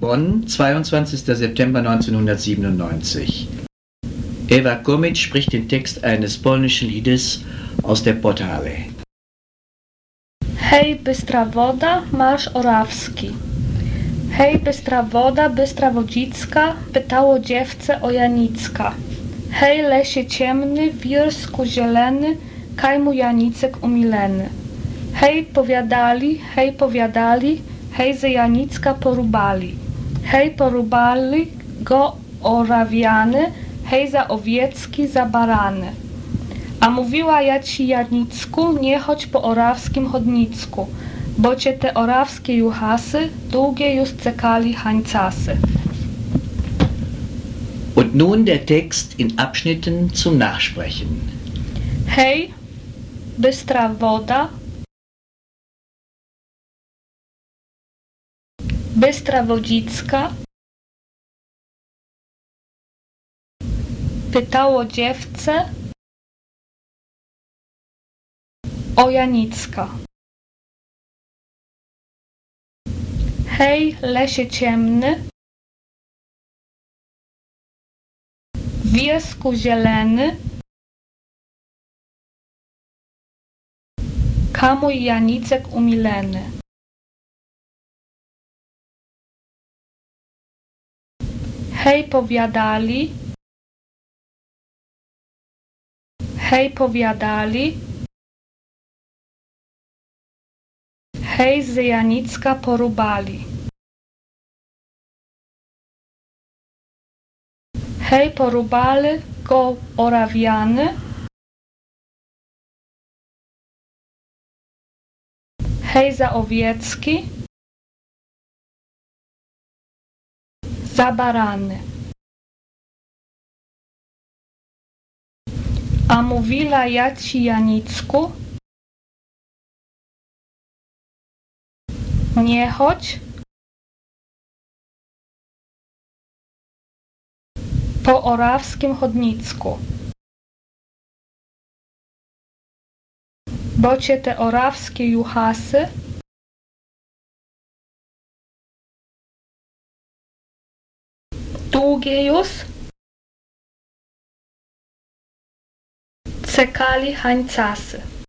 Bonn, 22. September 1997. Ewa Komic spricht den Text eines polnischen Liedes aus der Podhale. Hej, bystra woda, marsz orawski. Hej, bystra woda, bystra wodzicka, pytało dziewce o Janicka. Hej, lesie ciemny, wirsku zieleny, kaj mu Janicek umileny. Hej, powiadali, hej, ze Janicka porubali. Hej, porubali go Orawiany, hej, za owiecki, za barany. A mówiła ja ci, Janicku, nie chodź po orawskim chodnicku, bo cię te orawskie juchasy długie już cekali hańcasy. Und nun der Text in Abschnitten zum Nachsprechen. Hej, bystra woda, bystra wodzicka, pytało dziewce o Janicka. Hej, lesie ciemny, wiesku zieleny, kamuj Janicek umileny. Hej, powiadali, hej, z Janicka porubali. Hej, porubali go Orawiany, hej, za owiecki, za barany. A mówiła ja ci, Janicku, nie chodź po orawskim chodnicku, bo cię te orawskie juchasy długie już cekali hańcasy.